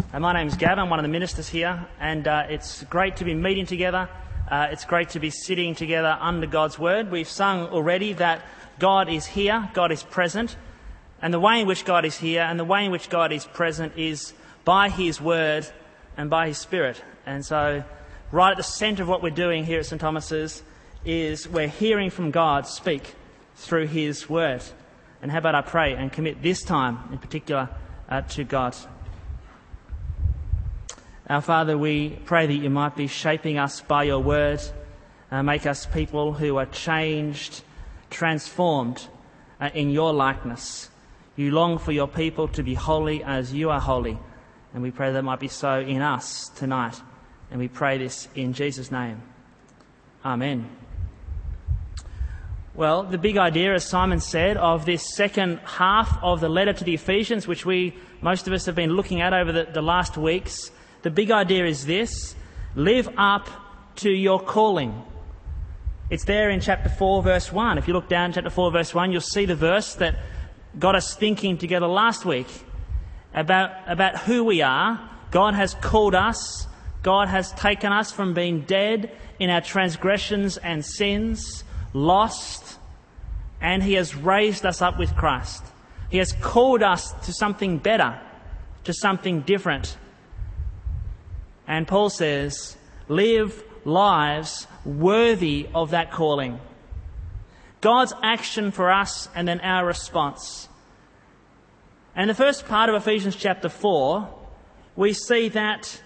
My name's Gavin, I'm one of the ministers here, and it's great to be meeting together. It's great to be sitting together under God's Word. We've sung already that God is here, God is present, and the way in which God is here and the way in which God is present is by His Word and by His Spirit. And so right at the centre of what we're doing here at St Thomas's is we're hearing from God speak through His Word. And how about I pray and commit this time in particular to God. Our Father, we pray that you might be shaping us by your word, make us people who are changed, transformed in your likeness. You long for your people to be holy as you are holy, and we pray that might be so in us tonight. And we pray this in Jesus' name. Amen. Well, the big idea, as Simon said, of this second half of the letter to the Ephesians, which most of us have been looking at over the last weeks, the big idea is this: live up to your calling. It's there in chapter 4, verse 1. If you look down chapter 4, verse 1, you'll see the verse that got us thinking together last week about who we are. God has called us. God has taken us from being dead in our transgressions and sins, lost, and He has raised us up with Christ. He has called us to something better, to something different. And Paul says, live lives worthy of that calling. God's action for us and then our response. And in the first part of Ephesians chapter 4, we see that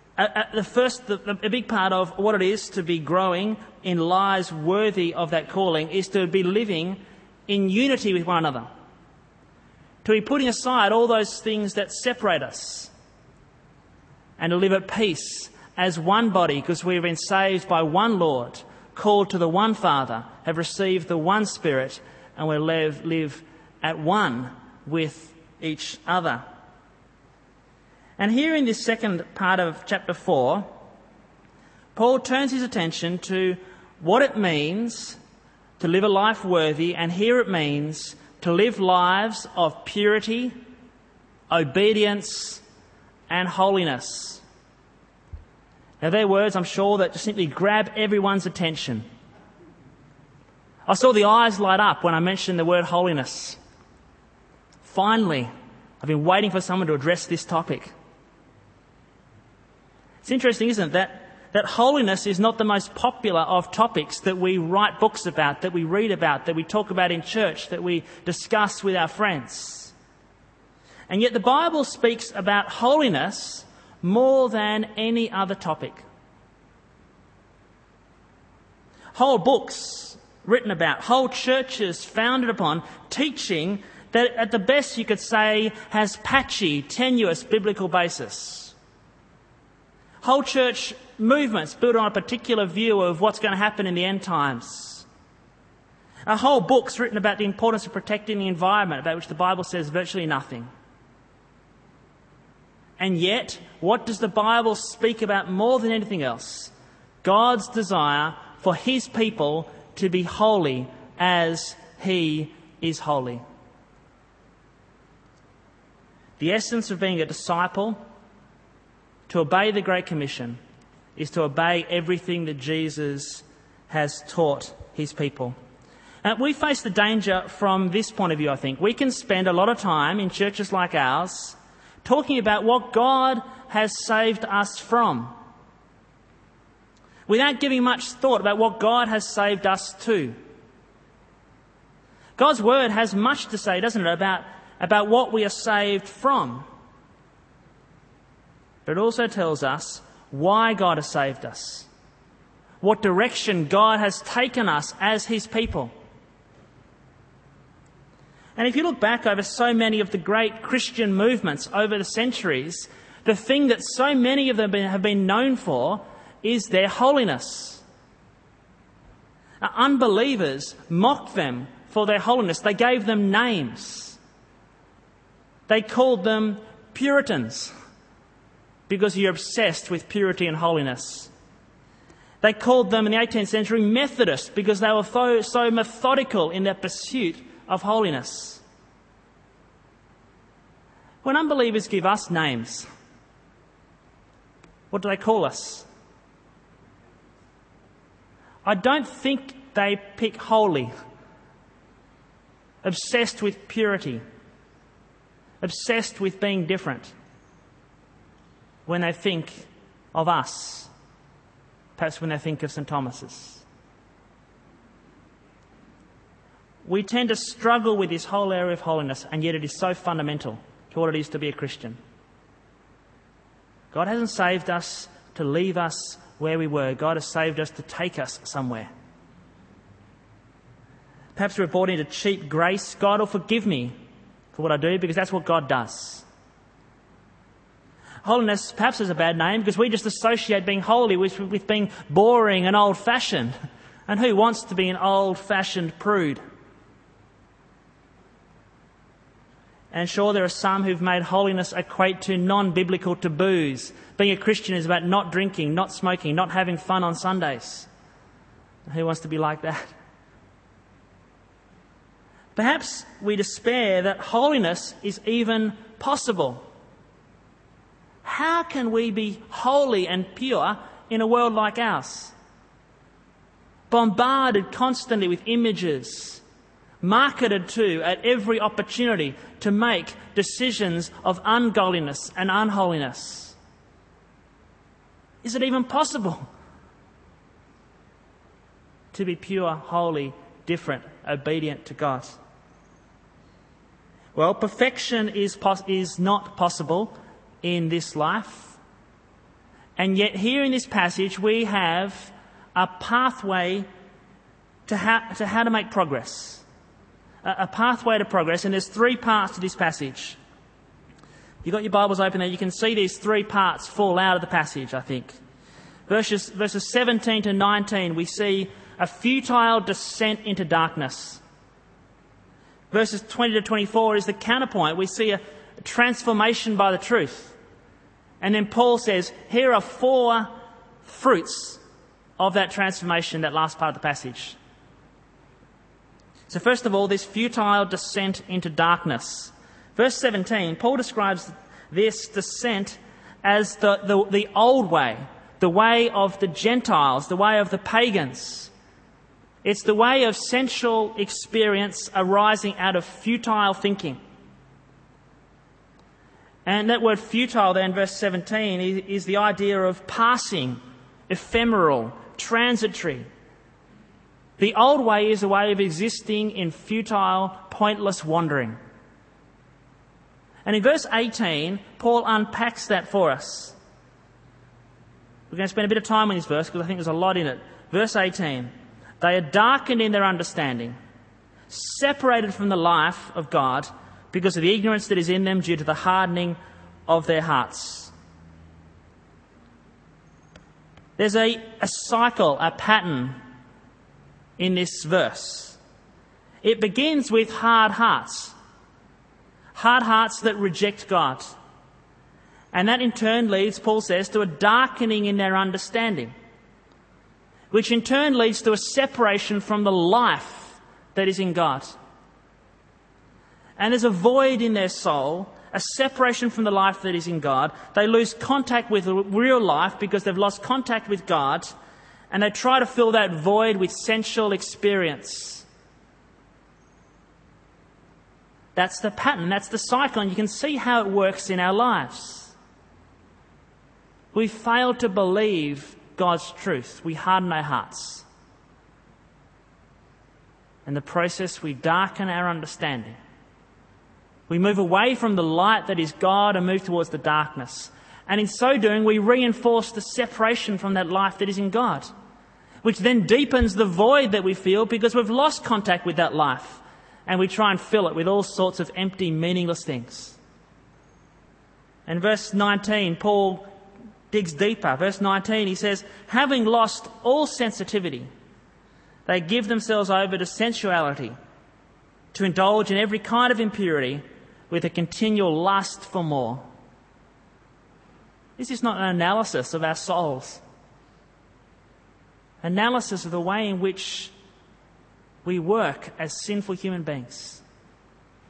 a big part of what it is to be growing in lives worthy of that calling is to be living in unity with one another. To be putting aside all those things that separate us. And to live at peace as one body, because we have been saved by one Lord, called to the one Father, have received the one Spirit, and we live at one with each other. And here in this second part of chapter 4, Paul turns his attention to what it means to live a life worthy, and here it means to live lives of purity, obedience, and holiness. Now they're words, I'm sure, that just simply grab everyone's attention. I saw the eyes light up when I mentioned the word holiness. Finally, I've been waiting for someone to address this topic. It's interesting, isn't it, that holiness is not the most popular of topics that we write books about, that we read about, that we talk about in church, that we discuss with our friends. And yet the Bible speaks about holiness more than any other topic. Whole books written about, whole churches founded upon teaching that at the best you could say has patchy, tenuous biblical basis. Whole church movements built on a particular view of what's going to happen in the end times. Whole books written about the importance of protecting the environment, about which the Bible says virtually nothing. And yet, what does the Bible speak about more than anything else? God's desire for His people to be holy as He is holy. The essence of being a disciple, to obey the Great Commission, is to obey everything that Jesus has taught His people. We face the danger from this point of view, I think. We can spend a lot of time in churches like ours talking about what God has saved us from, without giving much thought about what God has saved us to. God's Word has much to say, doesn't it, about what we are saved from. But it also tells us why God has saved us, what direction God has taken us as His people. And if you look back over so many of the great Christian movements over the centuries, the thing that so many of them have been known for is their holiness. Now, unbelievers mocked them for their holiness. They gave them names. They called them Puritans because you're obsessed with purity and holiness. They called them in the 18th century Methodists because they were so methodical in their pursuit of holiness. When unbelievers give us names, What do they call us? I don't think they pick holy, obsessed with purity, obsessed with being different when they think of us, perhaps when they think of St. Thomas's. We tend to struggle with this whole area of holiness, and yet it is so fundamental to what it is to be a Christian. God hasn't saved us to leave us where we were. God has saved us to take us somewhere. Perhaps we're bought into cheap grace. God will forgive me for what I do, because that's what God does. Holiness perhaps is a bad name because we just associate being holy with being boring and old-fashioned. And who wants to be an old-fashioned prude? And sure, there are some who've made holiness equate to non-biblical taboos. Being a Christian is about not drinking, not smoking, not having fun on Sundays. Who wants to be like that? Perhaps we despair that holiness is even possible. How can we be holy and pure in a world like ours? Bombarded constantly with images, marketed to at every opportunity to make decisions of ungodliness and unholiness. Is it even possible to be pure, holy, different, obedient to God? Well, perfection is not possible in this life. And yet here in this passage we have a pathway to how to make progress. A pathway to progress, and there's 3 parts to this passage. You've got your Bibles open there, you can see these 3 parts fall out of the passage, I think. Verses 17 to 19, we see a futile descent into darkness. Verses 20 to 24 is the counterpoint. We see a transformation by the truth. And then Paul says, here are 4 fruits of that transformation, that last part of the passage. So first of all, this futile descent into darkness. Verse 17, Paul describes this descent as the old way, the way of the Gentiles, the way of the pagans. It's the way of sensual experience arising out of futile thinking. And that word futile there in verse 17 is the idea of passing, ephemeral, transitory. The old way is a way of existing in futile, pointless wandering. And in verse 18, Paul unpacks that for us. We're going to spend a bit of time on this verse because I think there's a lot in it. Verse 18, they are darkened in their understanding, separated from the life of God because of the ignorance that is in them due to the hardening of their hearts. There's a cycle, a pattern in this verse. It begins with hard hearts that reject God. And that in turn leads, Paul says, to a darkening in their understanding, which in turn leads to a separation from the life that is in God. And there's a void in their soul, a separation from the life that is in God. They lose contact with real life because they've lost contact with God, and they try to fill that void with sensual experience. That's the pattern, that's the cycle, and you can see how it works in our lives. We fail to believe God's truth. We harden our hearts. In the process, we darken our understanding. We move away from the light that is God and move towards the darkness. And in so doing, we reinforce the separation from that life that is in God, which then deepens the void that we feel because we've lost contact with that life. And we try and fill it with all sorts of empty, meaningless things. In verse 19, Paul digs deeper. Verse 19, he says, having lost all sensitivity, they give themselves over to sensuality, to indulge in every kind of impurity with a continual lust for more. This is not an analysis of our souls. Analysis of the way in which we work as sinful human beings.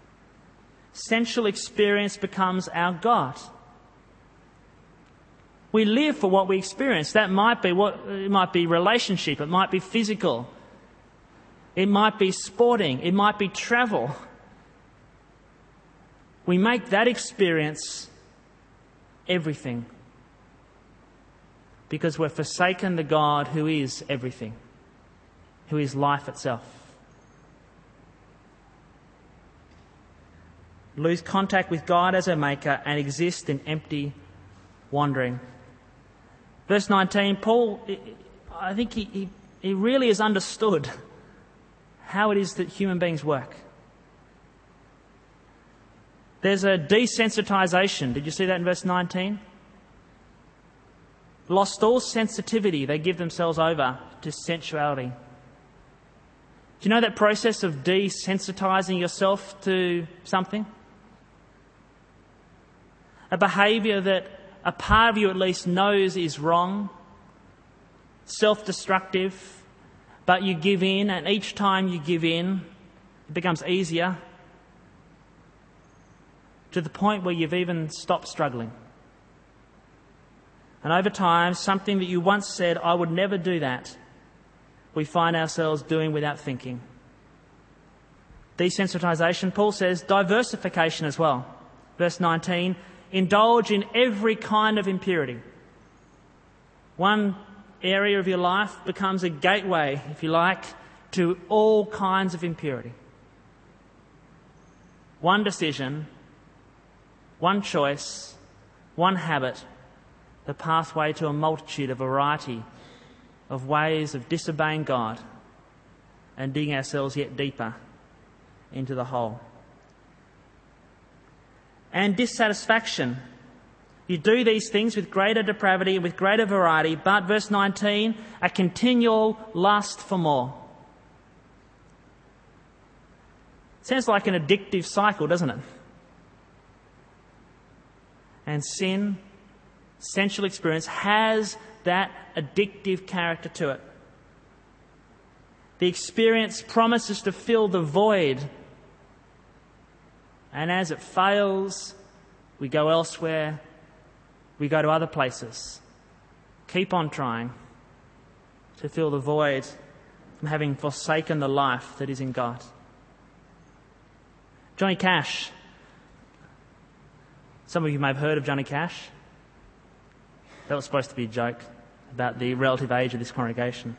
Sensual experience becomes our God. We live for what we experience. That might be it might be relationship, it might be physical, it might be sporting, it might be travel. We make that experience everything because we've forsaken the God who is everything, who is life itself. Lose contact with God as our Maker and exist in empty wandering. Verse 19, Paul, I think he really has understood how it is that human beings work. There's a desensitization. Did you see that in verse 19? Lost all sensitivity, they give themselves over to sensuality. Do you know that process of desensitizing yourself to something? A behaviour that a part of you at least knows is wrong, self-destructive, but you give in, and each time you give in, it becomes easier to the point where you've even stopped struggling. And over time, something that you once said, I would never do that, we find ourselves doing without thinking. Desensitization, Paul says, diversification as well. Verse 19, indulge in every kind of impurity. One area of your life becomes a gateway, if you like, to all kinds of impurity. One decision, one choice, one habit, the pathway to a multitude, a variety of ways of disobeying God and digging ourselves yet deeper into the hole. And dissatisfaction. You do these things with greater depravity, with greater variety, but, verse 19, a continual lust for more. Sounds like an addictive cycle, doesn't it? And sin, sensual experience, has that addictive character to it. The experience promises to fill the void, and as it fails, we go elsewhere, we go to other places. Keep on trying to fill the void from having forsaken the life that is in God. Johnny Cash. Some of you may have heard of Johnny Cash. That was supposed to be a joke about the relative age of this congregation.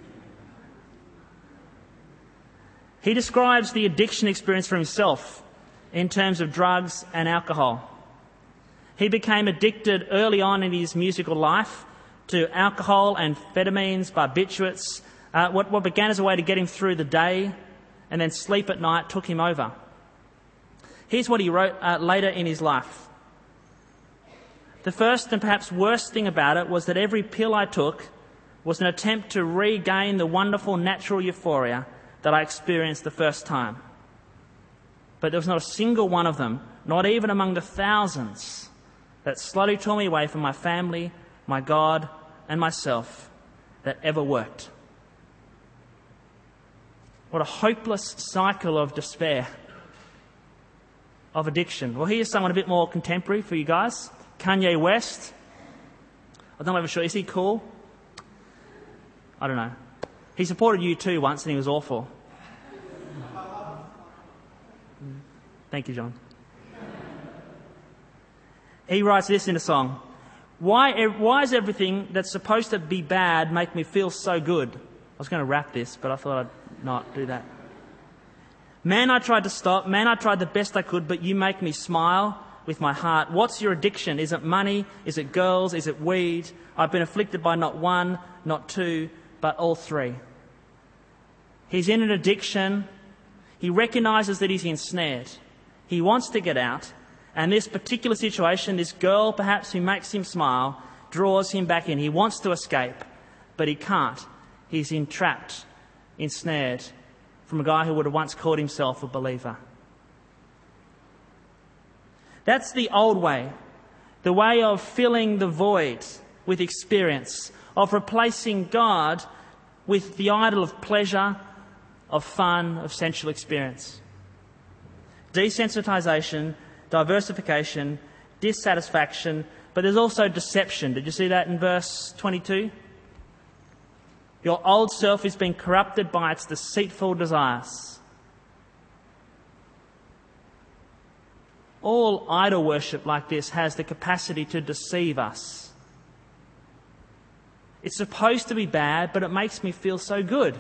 He describes the addiction experience for himself in terms of drugs and alcohol. He became addicted early on in his musical life to alcohol, amphetamines, barbiturates. What began as a way to get him through the day and then sleep at night took him over. Here's what he wrote later in his life. The first and perhaps worst thing about it was that every pill I took was an attempt to regain the wonderful natural euphoria that I experienced the first time. But there was not a single one of them, not even among the thousands, that slowly tore me away from my family, my God, and myself, that ever worked. What a hopeless cycle of despair, of addiction. Well, here's someone a bit more contemporary for you guys. Kanye West. I'm not even sure. Is he cool? I don't know. He supported U2 once and he was awful. Thank you, John. He writes this in a song. Why is everything that's supposed to be bad make me feel so good? I was going to rap this, but I thought I'd not do that. Man, I tried to stop. Man, I tried the best I could, but you make me smile with my heart. What's your addiction? Is it money? Is it girls? Is it weed? I've been afflicted by not one, not two, but all three. He's in an addiction. He recognises that he's ensnared. He wants to get out. And this particular situation, this girl perhaps who makes him smile, draws him back in. He wants to escape, but he can't. He's entrapped, ensnared from a guy who would have once called himself a believer. That's the old way, the way of filling the void with experience, of replacing God with the idol of pleasure, of fun, of sensual experience. Desensitization, diversification, dissatisfaction, But there's also deception. Did you see that in verse 22? Your old self is being corrupted by its deceitful desires. All idol worship like this has the capacity to deceive us. It's supposed to be bad, but it makes me feel so good.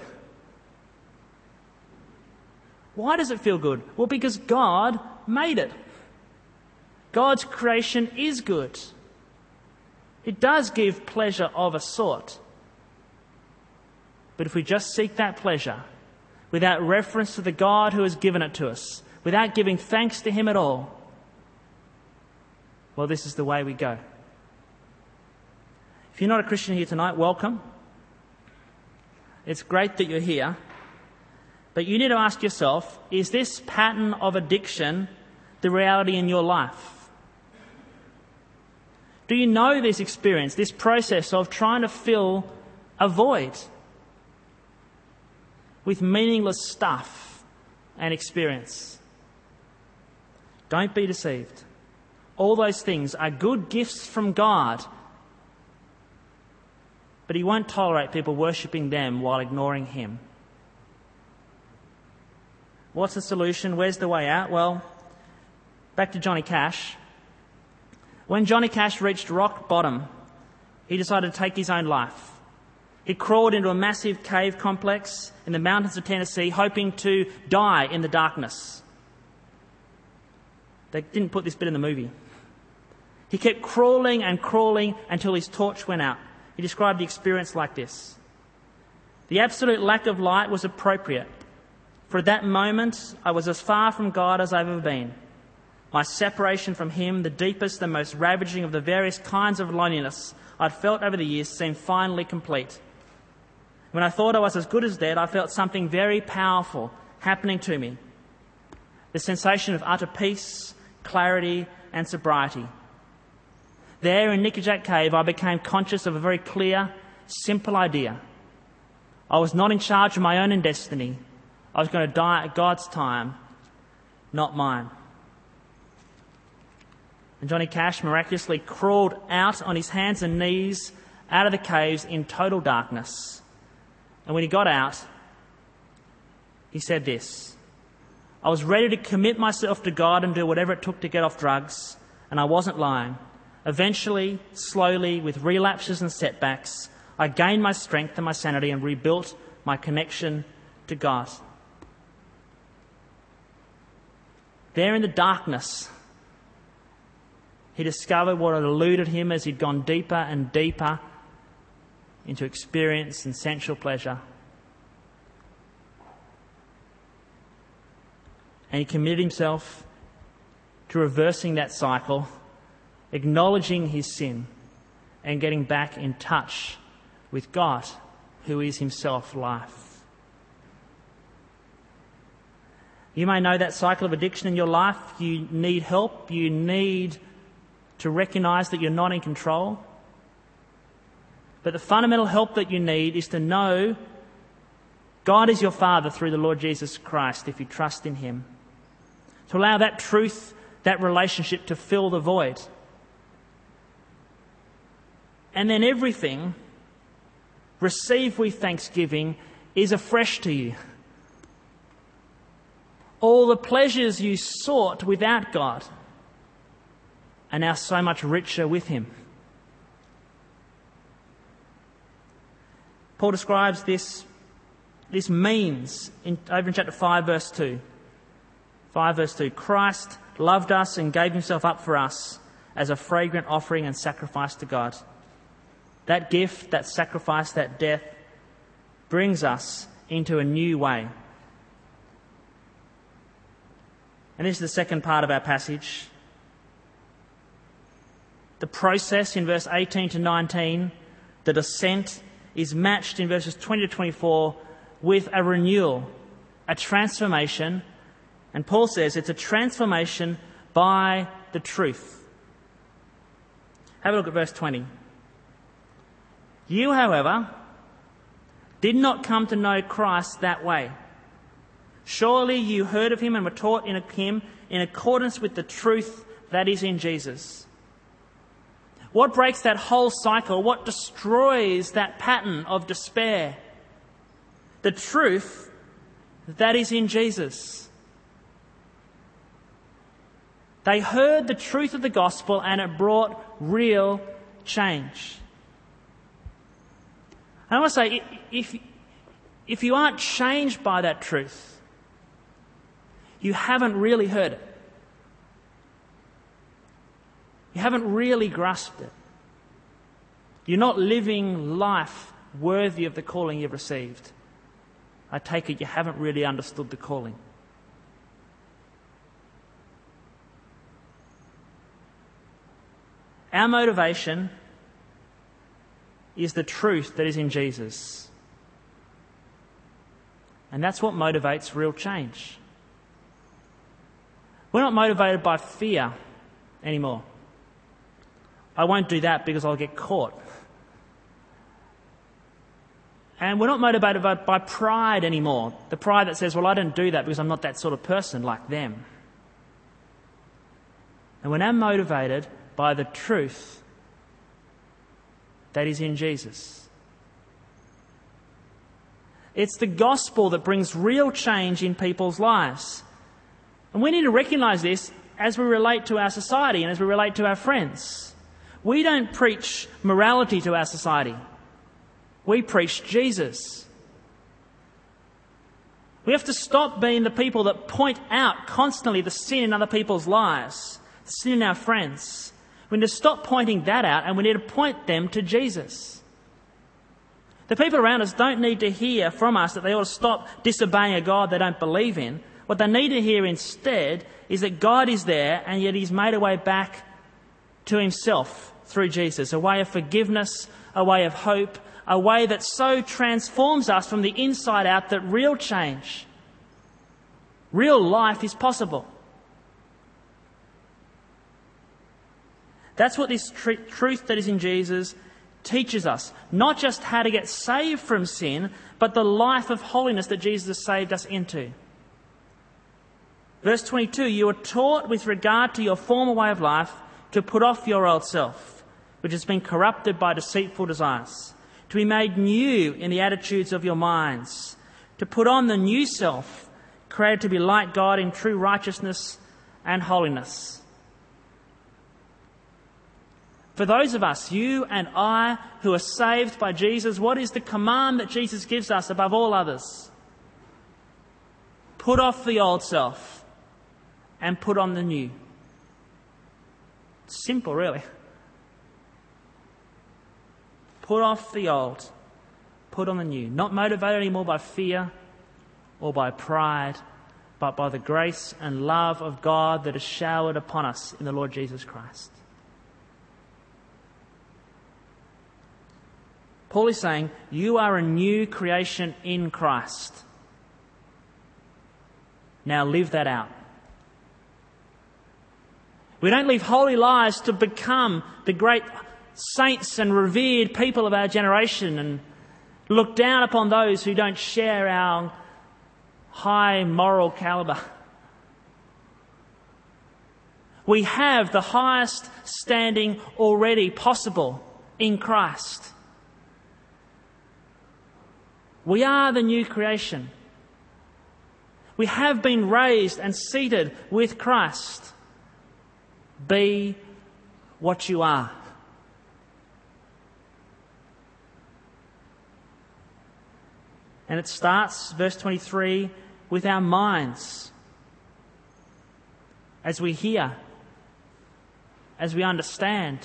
Why does it feel good? Well, because God made it. God's creation is good. It does give pleasure of a sort. But if we just seek that pleasure without reference to the God who has given it to us, without giving thanks to Him at all, well, this is the way we go. If you're not a Christian here tonight, welcome. It's great that you're here. But you need to ask yourself, is this pattern of addiction the reality in your life? Do you know this experience, this process of trying to fill a void with meaningless stuff and experience? Don't be deceived. All those things are good gifts from God, but He won't tolerate people worshipping them while ignoring Him. What's the solution? Where's the way out? Well, back to Johnny Cash. When Johnny Cash reached rock bottom, he decided to take his own life. He crawled into a massive cave complex in the mountains of Tennessee, hoping to die in the darkness. They didn't put this bit in the movie. He kept crawling and crawling until his torch went out. He described the experience like this. The absolute lack of light was appropriate. For at that moment, I was as far from God as I've ever been. My separation from Him, the deepest and most ravaging of the various kinds of loneliness I'd felt over the years, seemed finally complete. When I thought I was as good as dead, I felt something very powerful happening to me. The sensation of utter peace, clarity, and sobriety. There in Nickajack Cave, I became conscious of a very clear, simple idea. I was not in charge of my own destiny. I was going to die at God's time, not mine. And Johnny Cash miraculously crawled out on his hands and knees out of the caves in total darkness. And when he got out, he said this: I was ready to commit myself to God and do whatever it took to get off drugs, and I wasn't lying. Eventually, slowly, with relapses and setbacks, I gained my strength and my sanity and rebuilt my connection to God. There in the darkness, he discovered what had eluded him as he'd gone deeper and deeper into experience and sensual pleasure. And he committed himself to reversing that cycle, acknowledging his sin, and getting back in touch with God, who is Himself life. You may know that cycle of addiction in your life. You need help. You need to recognise that you're not in control. But the fundamental help that you need is to know God is your Father through the Lord Jesus Christ if you trust in Him. To allow that truth, that relationship to fill the void. And then everything, received with thanksgiving, is afresh to you. All the pleasures you sought without God are now so much richer with Him. Paul describes this means over in chapter 5, verse 2. 5, verse 2. Christ loved us and gave Himself up for us as a fragrant offering and sacrifice to God. That gift, that sacrifice, that death brings us into a new way. And this is the second part of our passage. The process in verse 18 to 19, the descent, is matched in verses 20 to 24 with a renewal, a transformation. And Paul says it's a transformation by the truth. Have a look at verse 20. You, however, did not come to know Christ that way. Surely you heard of Him and were taught in Him in accordance with the truth that is in Jesus. What breaks that whole cycle? What destroys that pattern of despair? The truth that is in Jesus. They heard the truth of the gospel and it brought real change. I want to say, if you aren't changed by that truth, you haven't really heard it. You haven't really grasped it. You're not living life worthy of the calling you've received. I take it you haven't really understood the calling. Our motivation is the truth that is in Jesus. And that's what motivates real change. We're not motivated by fear anymore. I won't do that because I'll get caught. And we're not motivated by pride anymore. The pride that says, well, I don't do that because I'm not that sort of person like them. And we're now motivated by the truth that is in Jesus. It's the gospel that brings real change in people's lives. And we need to recognise this as we relate to our society and as we relate to our friends. We don't preach morality to our society. We preach Jesus. We have to stop being the people that point out constantly the sin in other people's lives, the sin in our friends. We need to stop pointing that out and we need to point them to Jesus. The people around us don't need to hear from us that they ought to stop disobeying a God they don't believe in. What they need to hear instead is that God is there and yet He's made a way back to Himself through Jesus, a way of forgiveness, a way of hope, a way that so transforms us from the inside out that real change, real life is possible. That's what this truth that is in Jesus teaches us. Not just how to get saved from sin, but the life of holiness that Jesus has saved us into. Verse 22, you are taught with regard to your former way of life to put off your old self, which has been corrupted by deceitful desires, to be made new in the attitudes of your minds, to put on the new self, created to be like God in true righteousness and holiness. For those of us, you and I, who are saved by Jesus, what is the command that Jesus gives us above all others? Put off the old self and put on the new. It's simple, really. Put off the old, put on the new. Not motivated anymore by fear or by pride, but by the grace and love of God that is showered upon us in the Lord Jesus Christ. Paul is saying, you are a new creation in Christ. Now live that out. We don't live holy lives to become the great saints and revered people of our generation and look down upon those who don't share our high moral calibre. We have the highest standing already possible in Christ. We are the new creation. We have been raised and seated with Christ. Be what you are. And it starts, verse 23, with our minds. As we hear, as we understand.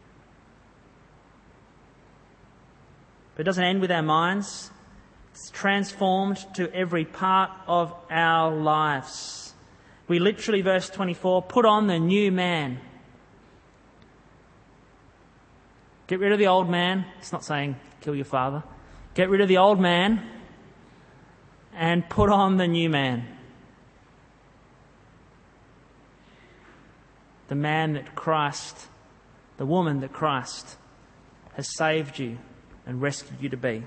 But it doesn't end with our minds. It's transformed to every part of our lives. We literally, verse 24, put on the new man. Get rid of the old man. It's not saying kill your father. Get rid of the old man and put on the new man. The man that Christ, the woman that Christ has saved you and rescued you to be.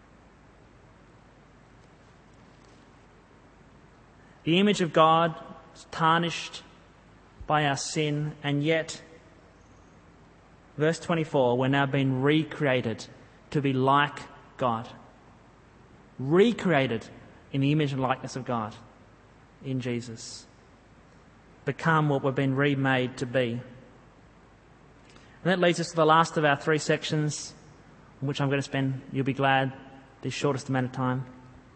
The image of God is tarnished by our sin, and yet Verse 24, we're now being recreated to be like God. Recreated in the image and likeness of God in Jesus. Become what we've been remade to be. And that leads us to the last of our three sections, in which I'm going to spend, you'll be glad, the shortest amount of time.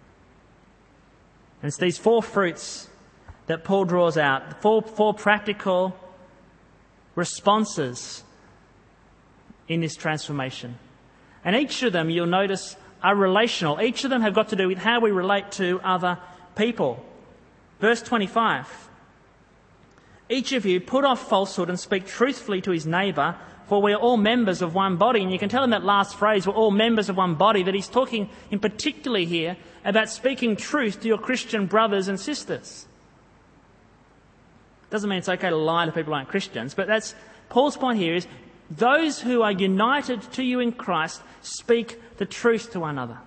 And it's these four fruits that Paul draws out, four practical responses in this transformation. And each of them, you'll notice, are relational. Each of them have got to do with how we relate to other people. Verse 25. Each of you put off falsehood and speak truthfully to his neighbour, for we are all members of one body. And you can tell in that last phrase, we're all members of one body, that he's talking in particular here about speaking truth to your Christian brothers and sisters. Doesn't mean it's okay to lie to people who aren't Christians, but that's Paul's point here is those who are united to you in Christ speak the truth to one another.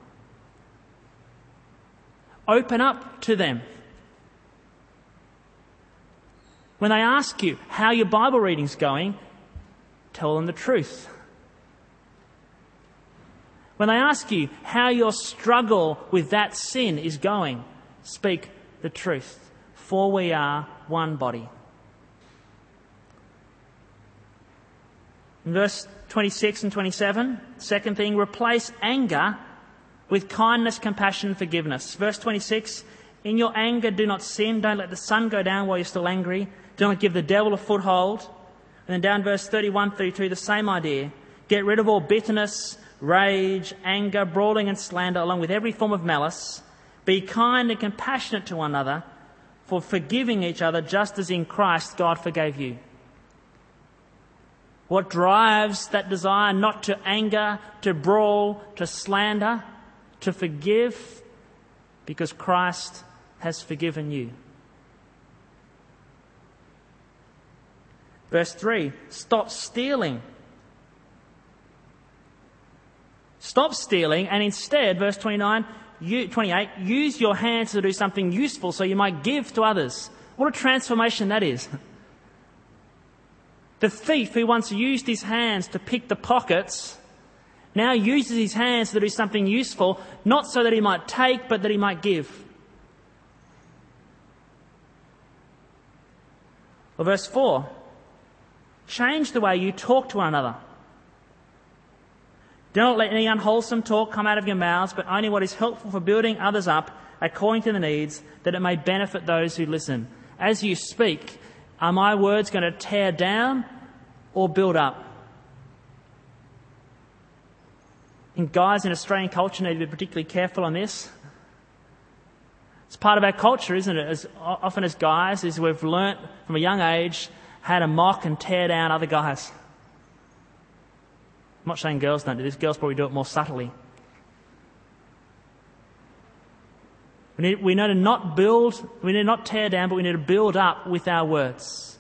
Open up to them. When they ask you how your Bible reading's going, tell them the truth. When they ask you how your struggle with that sin is going, speak the truth. For we are one body. In verse 26 and 27, second thing, replace anger with kindness, compassion, forgiveness. Verse 26, in your anger do not sin, don't let the sun go down while you're still angry, do not give the devil a foothold. And then down verse 31-32, the same idea. Get rid of all bitterness, rage, anger, brawling and slander, along with every form of malice. Be kind and compassionate to one another, for forgiving each other just as in Christ God forgave you. What drives that desire not to anger, to brawl, to slander, to forgive? Because Christ has forgiven you. Verse 3, stop stealing. Stop stealing and instead, verse 28, use your hands to do something useful so you might give to others. What a transformation that is. The thief who once used his hands to pick the pockets now uses his hands to do something useful, not so that he might take, but that he might give. Well, verse 4, change the way you talk to one another. Do not let any unwholesome talk come out of your mouths, but only what is helpful for building others up according to the needs, that it may benefit those who listen. As you speak, are my words going to tear down or build up? And guys in Australian culture need to be particularly careful on this. It's part of our culture, isn't it? As often as guys, is we've learnt from a young age how to mock and tear down other guys. I'm not saying girls don't do this. Girls probably do it more subtly. We need to not build, we need to not tear down, but we need to build up with our words.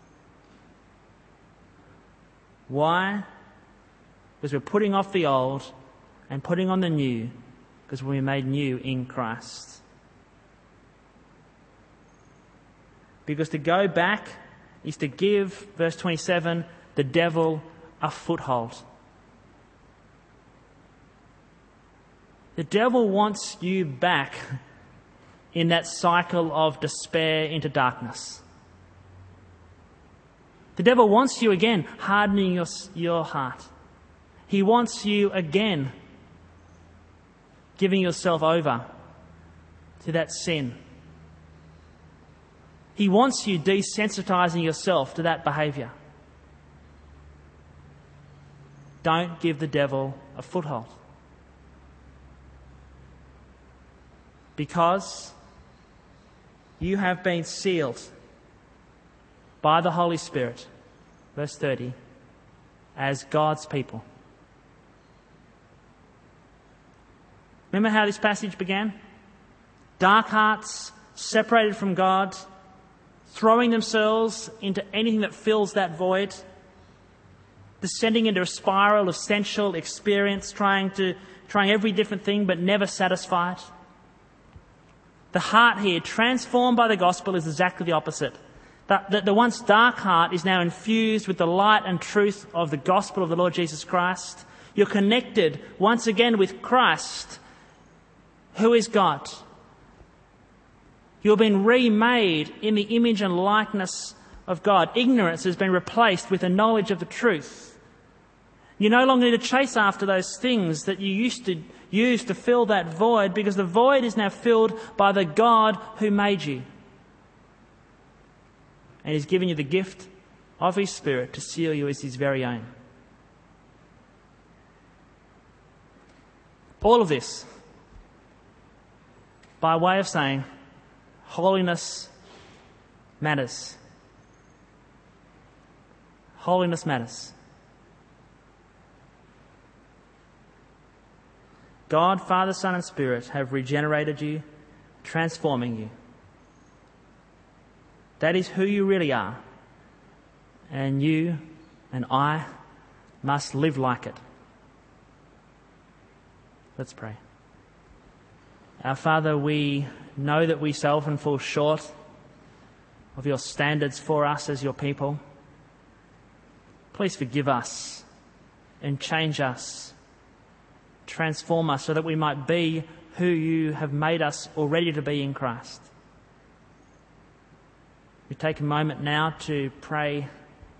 Why? Because we're putting off the old and putting on the new, because we're made new in Christ. Because to go back is to give, verse 27, the devil a foothold. The devil wants you back in that cycle of despair into darkness. The devil wants you again hardening your heart. He wants you again giving yourself over to that sin. He wants you desensitizing yourself to that behaviour. Don't give the devil a foothold. Because you have been sealed by the Holy Spirit, verse 30, as God's people. Remember how this passage began? Dark hearts, separated from God, throwing themselves into anything that fills that void, descending into a spiral of sensual experience, trying every different thing but never satisfied. The heart here, transformed by the gospel, is exactly the opposite. That the once dark heart is now infused with the light and truth of the gospel of the Lord Jesus Christ. You're connected once again with Christ, who is God. You've been remade in the image and likeness of God. Ignorance has been replaced with a knowledge of the truth. You no longer need to chase after those things that you used to use to fill that void, because the void is now filled by the God who made you. And He's given you the gift of His Spirit to seal you as His very own. All of this by way of saying holiness matters. Holiness matters. God, Father, Son and Spirit have regenerated you, transforming you. That is who you really are. And you and I must live like it. Let's pray. Our Father, we know that we so often fall short of your standards for us as your people. Please forgive us and change us, transform us so that we might be who you have made us already to be in Christ. We take a moment now to pray,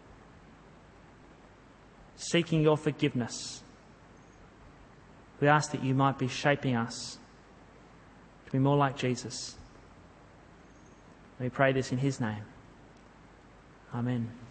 seeking your forgiveness. We ask that you might be shaping us to be more like Jesus. We pray this in His name. Amen.